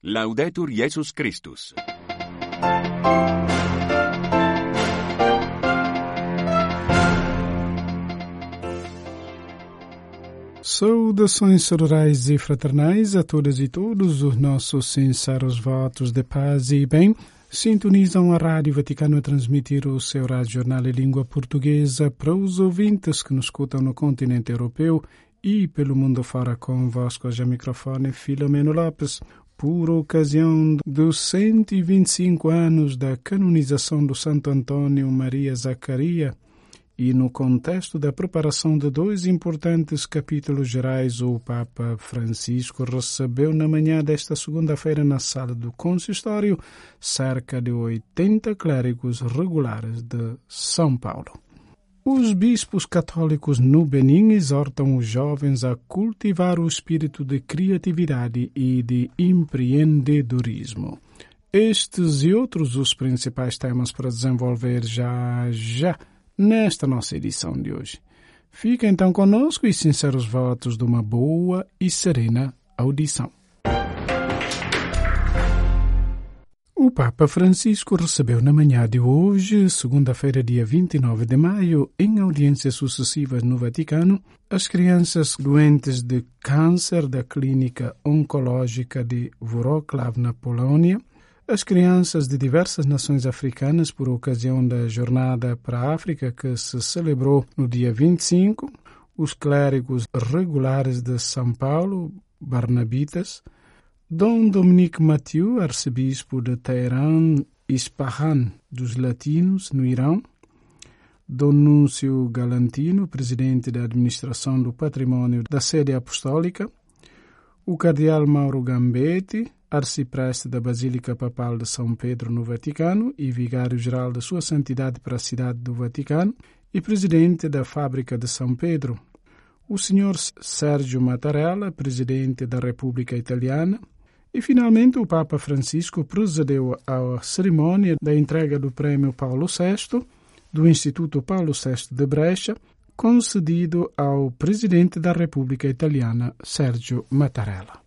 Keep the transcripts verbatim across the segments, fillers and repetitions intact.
Laudetur Jesus Christus. Saudações sororais e fraternais a todas e todos. Os nossos sinceros votos de paz e bem sintonizam a Rádio Vaticano a transmitir o seu rádio jornal em língua portuguesa para os ouvintes que nos escutam no continente europeu e pelo mundo fora. Convosco já microfone Filomeno Lopes, por ocasião dos cento e vinte e cinco anos da canonização do Santo Antônio Maria Zaccaria e no contexto da preparação de dois importantes capítulos gerais. O Papa Francisco recebeu na manhã desta segunda-feira na sala do consistório cerca de oitenta clérigos regulares de São Paulo. Os bispos católicos no Benin exortam os jovens a cultivar o espírito de criatividade e de empreendedorismo. Estes e outros os principais temas para desenvolver já já nesta nossa edição de hoje. Fica então conosco e sinceros votos de uma boa e serena audição. O Papa Francisco recebeu na manhã de hoje, segunda-feira, dia vinte e nove de maio, em audiências sucessivas no Vaticano, as crianças doentes de câncer da Clínica Oncológica de Wrocław, na Polônia, as crianças de diversas nações africanas por ocasião da Jornada para a África que se celebrou no dia vinte e cinco, os clérigos regulares de São Paulo, Barnabitas, Dom Dominique Mathieu, arcebispo de Teherã, Ispahan dos Latinos, no Irão, Dom Núncio Galantino, presidente da administração do patrimônio da sede apostólica, o cardeal Mauro Gambetti, arcipreste da Basílica Papal de São Pedro no Vaticano e vigário-geral de Sua Santidade para a cidade do Vaticano e presidente da Fábrica de São Pedro, o senhor Sérgio Mattarella, presidente da República Italiana, e finalmente o Papa Francisco precedeu a cerimônia da entrega do Prêmio Paulo sexto do Instituto Paulo sexto de Brescia, concedido ao presidente da República Italiana, Sérgio Mattarella.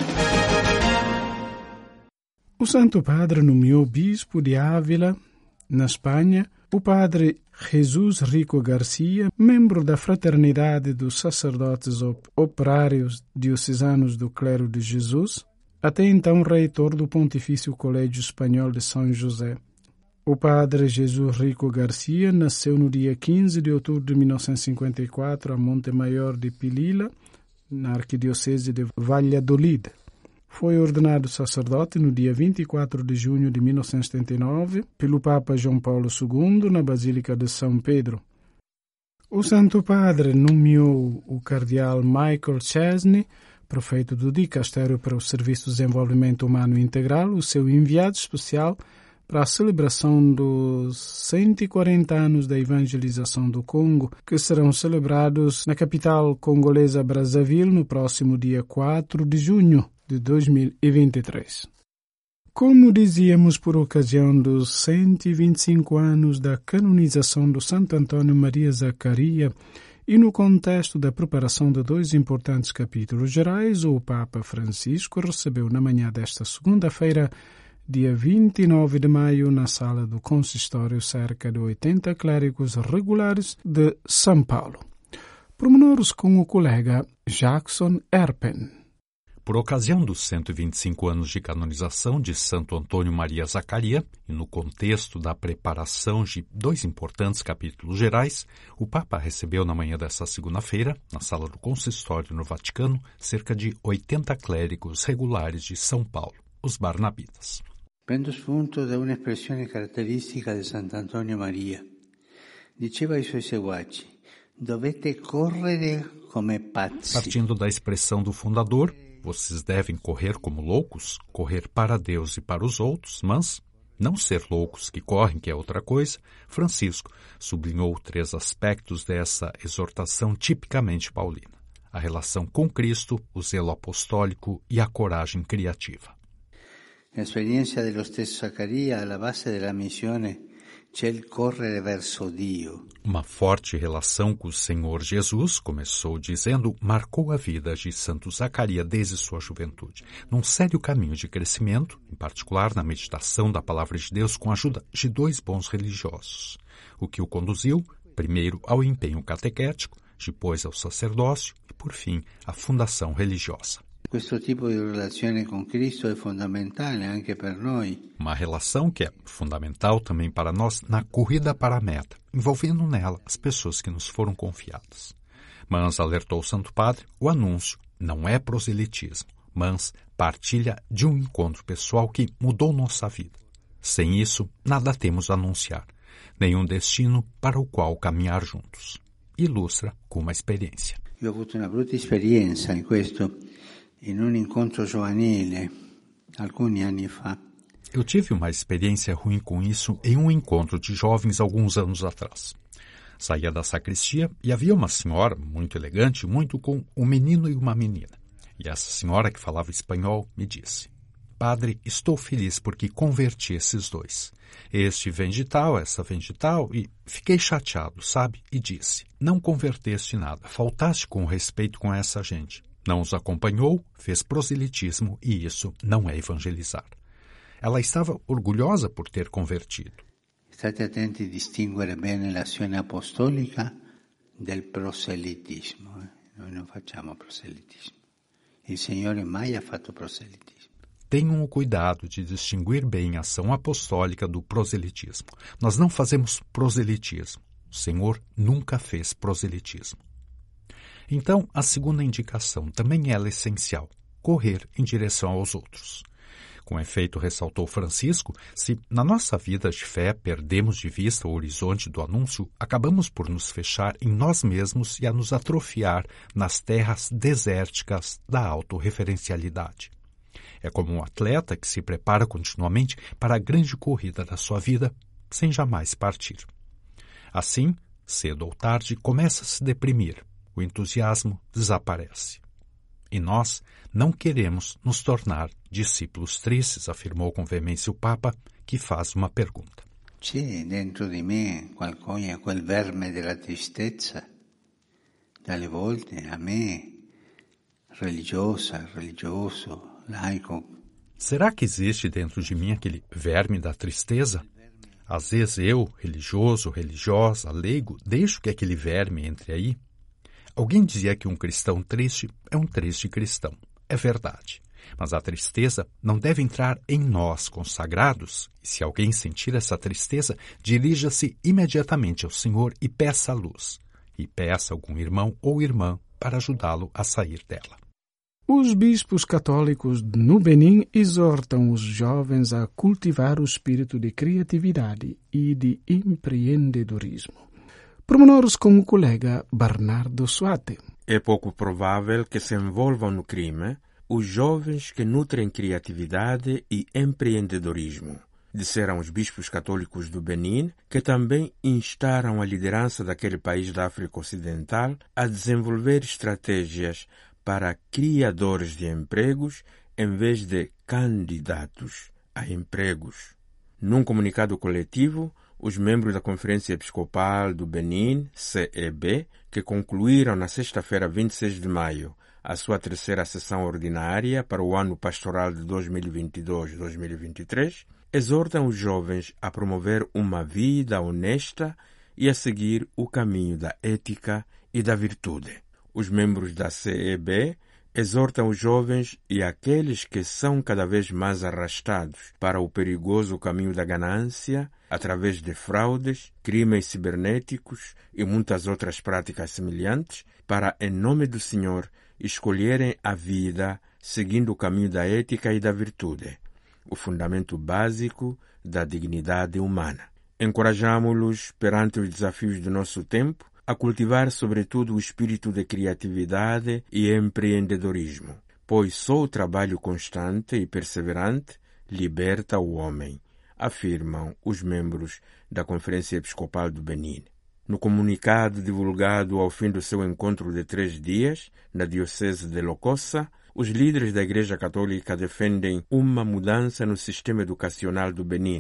O Santo Padre nomeou bispo de Ávila, na Espanha, o padre Jesus Rico Garcia, membro da Fraternidade dos Sacerdotes Operários Diocesanos do Clero de Jesus, até então reitor do Pontifício Colégio Espanhol de São José. O padre Jesus Rico Garcia nasceu no dia quinze de outubro de mil novecentos e cinquenta e quatro a Monte Maior de Pilila, na Arquidiocese de Valladolid. Foi ordenado sacerdote no dia vinte e quatro de junho de mil novecentos e setenta e nove pelo Papa João Paulo segundo na Basílica de São Pedro. O Santo Padre nomeou o cardeal Michael Chesney, prefeito do Dicastério para o Serviço de Desenvolvimento Humano Integral, o seu enviado especial para a celebração dos cento e quarenta anos da evangelização do Congo, que serão celebrados na capital congolesa Brazzaville no próximo dia quatro de junho de dois mil e vinte e três. Como dizíamos, por ocasião dos cento e vinte e cinco anos da canonização do Santo Antônio Maria Zaccaria e no contexto da preparação de dois importantes capítulos gerais, o Papa Francisco recebeu na manhã desta segunda-feira, dia vinte e nove de maio, na sala do consistório, cerca de oitenta clérigos regulares de São Paulo. Pormenores com o colega Jackson Erpen. Por ocasião dos cento e vinte e cinco anos de canonização de Santo Antônio Maria Zaccaria e no contexto da preparação de dois importantes capítulos gerais, o Papa recebeu na manhã desta segunda-feira, na sala do consistório no Vaticano, cerca de oitenta clérigos regulares de São Paulo, os Barnabitas. Prendo spunto da un'espressione caratteristica di Sant'Antonio Maria. Diceva ai suoi seguaci: dovete correre come pazzi. Partindo da expressão do fundador, vocês devem correr como loucos, correr para Deus e para os outros, mas não ser loucos que correm, que é outra coisa. Francisco sublinhou três aspectos dessa exortação tipicamente paulina: a relação com Cristo, o zelo apostólico e a coragem criativa. L'esperienza dello stesso Zaccaria alla base della missione c'è il correre verso Dio. Uma forte relação com o Senhor Jesus, começou dizendo, marcou a vida de Santo Zacarias desde sua juventude, num sério caminho de crescimento, em particular na meditação da Palavra de Deus com a ajuda de dois bons religiosos, o que o conduziu, primeiro ao empenho catequético, depois ao sacerdócio e, por fim, à fundação religiosa. Questo tipo di relazione con Cristo è fondamentale anche per noi. Uma relação que é fundamental também para nós na corrida para a meta, envolvendo nela as pessoas que nos foram confiadas. Mas, alertou o Santo Padre, o anúncio não é proselitismo, mas partilha de um encontro pessoal que mudou nossa vida. Sem isso, nada temos a anunciar, nenhum destino para o qual caminhar juntos. Ilustra com uma experiência. Io ho avuto una brutta esperienza in questo, in un incontro giovanile, alcuni anni fa. Eu tive uma experiência ruim com isso em um encontro de jovens alguns anos atrás. Saía da sacristia e havia uma senhora muito elegante, muito com um menino e uma menina. E essa senhora, que falava espanhol, me disse: Padre, estou feliz porque converti esses dois. Este vem de tal, essa vem de tal, e fiquei chateado, sabe? E disse: não converteste nada, faltaste com respeito com essa gente. Não os acompanhou, fez proselitismo e isso não é evangelizar. Ela estava orgulhosa por ter convertido. State attenti a distinguere bene l'azione apostolica del proselitismo. Noi non facciamo proselitismo. Il Signore mai ha fatto proselitismo. Tenham o cuidado de distinguir bem a ação apostólica do proselitismo. Nós não fazemos proselitismo. O Senhor nunca fez proselitismo. Então, a segunda indicação também ela é essencial: correr em direção aos outros. Com efeito, ressaltou Francisco, se na nossa vida de fé perdemos de vista o horizonte do anúncio, acabamos por nos fechar em nós mesmos e a nos atrofiar nas terras desérticas da autorreferencialidade. É como um atleta que se prepara continuamente para a grande corrida da sua vida, sem jamais partir. Assim, cedo ou tarde, começa a se deprimir, o entusiasmo desaparece. E nós não queremos nos tornar discípulos tristes, afirmou com veemência o Papa, que faz uma pergunta. C'è dentro di me qualcosa, quel verme della tristezza, dalle volte a me, religiosa, religioso, laico. Será que existe dentro de mim aquele verme da tristeza? Às vezes eu, religioso, religiosa, leigo, deixo que aquele verme entre aí. Alguém dizia que um cristão triste é um triste cristão. É verdade. Mas a tristeza não deve entrar em nós consagrados. E se alguém sentir essa tristeza, dirija-se imediatamente ao Senhor e peça a luz. E peça algum irmão ou irmã para ajudá-lo a sair dela. Os bispos católicos no Benin exortam os jovens a cultivar o espírito de criatividade e de empreendedorismo. Pormenores com o colega Bernardo Suate. É pouco provável que se envolvam no crime os jovens que nutrem criatividade e empreendedorismo, disseram os bispos católicos do Benin, que também instaram a liderança daquele país da África Ocidental a desenvolver estratégias para criadores de empregos em vez de candidatos a empregos. Num comunicado coletivo, os membros da Conferência Episcopal do Benin, C E B, que concluíram na sexta-feira, vinte e seis de maio, a sua terceira sessão ordinária para o ano pastoral de dois mil e vinte e dois a dois mil e vinte e três, exortam os jovens a promover uma vida honesta e a seguir o caminho da ética e da virtude. Os membros da C E B exortam os jovens e aqueles que são cada vez mais arrastados para o perigoso caminho da ganância, através de fraudes, crimes cibernéticos e muitas outras práticas semelhantes, para, em nome do Senhor, escolherem a vida seguindo o caminho da ética e da virtude, o fundamento básico da dignidade humana. Encorajamo-los, perante os desafios do nosso tempo, a cultivar sobretudo o espírito de criatividade e empreendedorismo, pois só o trabalho constante e perseverante liberta o homem, afirmam os membros da Conferência Episcopal do Benin. No comunicado divulgado ao fim do seu encontro de três dias, na Diocese de Lokossa, os líderes da Igreja Católica defendem uma mudança no sistema educacional do Benin,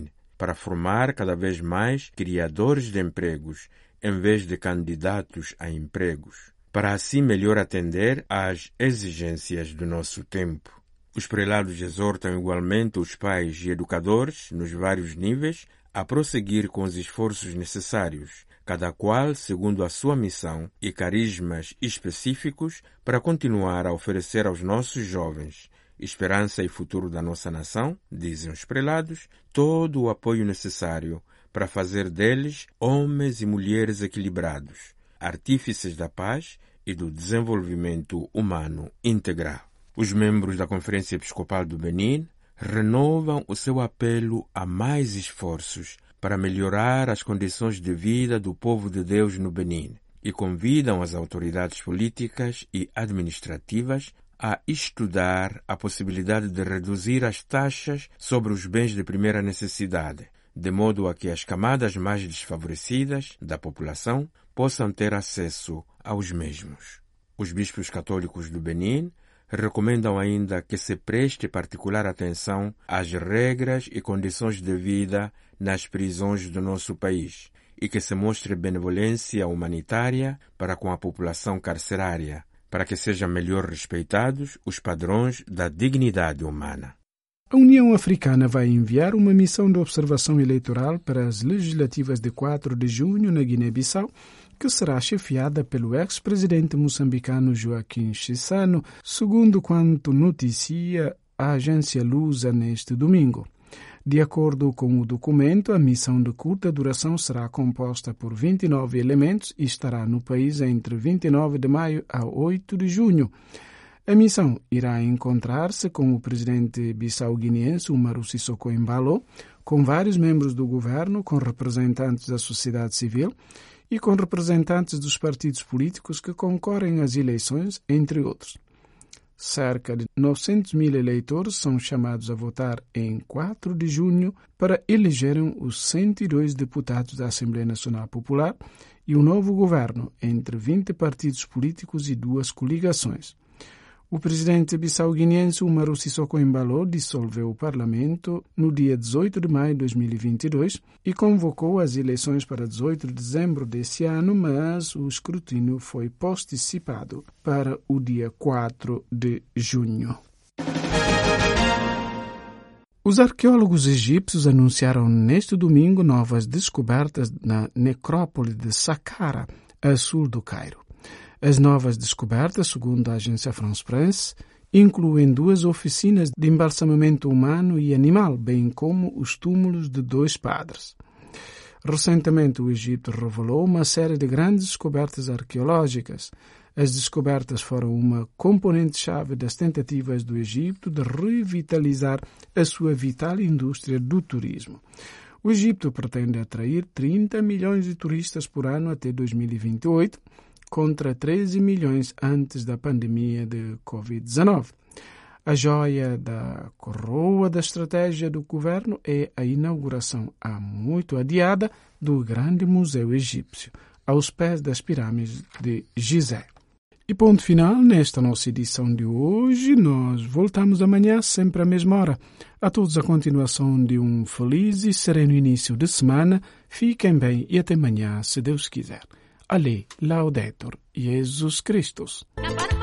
para formar cada vez mais criadores de empregos, em vez de candidatos a empregos, para assim melhor atender às exigências do nosso tempo. Os prelados exortam igualmente os pais e educadores, nos vários níveis, a prosseguir com os esforços necessários, cada qual segundo a sua missão e carismas específicos, para continuar a oferecer aos nossos jovens esperança e futuro da nossa nação, dizem os prelados, todo o apoio necessário para fazer deles homens e mulheres equilibrados, artífices da paz e do desenvolvimento humano integral. Os membros da Conferência Episcopal do Benin renovam o seu apelo a mais esforços para melhorar as condições de vida do povo de Deus no Benin e convidam as autoridades políticas e administrativas a estudar a possibilidade de reduzir as taxas sobre os bens de primeira necessidade, de modo a que as camadas mais desfavorecidas da população possam ter acesso aos mesmos. Os bispos católicos do Benin recomendam ainda que se preste particular atenção às regras e condições de vida nas prisões do nosso país e que se mostre benevolência humanitária para com a população carcerária, para que sejam melhor respeitados os padrões da dignidade humana. A União Africana vai enviar uma missão de observação eleitoral para as legislativas de quatro de junho na Guiné-Bissau, que será chefiada pelo ex-presidente moçambicano Joaquim Chissano, segundo quanto noticia a agência Lusa neste domingo. De acordo com o documento, a missão de curta duração será composta por vinte e nove elementos e estará no país entre vinte e nove de maio a oito de junho. A missão irá encontrar-se com o presidente bissau-guineense Umaru Sissoko Embalo, com vários membros do governo, com representantes da sociedade civil e com representantes dos partidos políticos que concorrem às eleições, entre outros. Cerca de novecentos mil eleitores são chamados a votar em quatro de junho para elegerem os cento e dois deputados da Assembleia Nacional Popular e o novo governo, entre vinte partidos políticos e duas coligações. O presidente bissau-guineense Umaru Sissoko Embalo dissolveu o parlamento no dia dezoito de maio de dois mil e vinte e dois e convocou as eleições para dezoito de dezembro desse ano, mas o escrutínio foi postecipado para o dia quatro de junho. Os arqueólogos egípcios anunciaram neste domingo novas descobertas na necrópole de Saqqara, a sul do Cairo. As novas descobertas, segundo a agência France Presse, incluem duas oficinas de embalsamamento humano e animal, bem como os túmulos de dois padres. Recentemente, o Egito revelou uma série de grandes descobertas arqueológicas. As descobertas foram uma componente-chave das tentativas do Egito de revitalizar a sua vital indústria do turismo. O Egito pretende atrair trinta milhões de turistas por ano até dois mil e vinte e oito, contra treze milhões antes da pandemia de covid dezenove. A joia da coroa da estratégia do governo é a inauguração há muito adiada do grande museu egípcio, aos pés das pirâmides de Gizé. E ponto final nesta nossa edição de hoje. Nós voltamos amanhã, sempre à mesma hora. A todos a continuação de um feliz e sereno início de semana. Fiquem bem e até amanhã, se Deus quiser. Ale, Laudetur, Jesus Christus.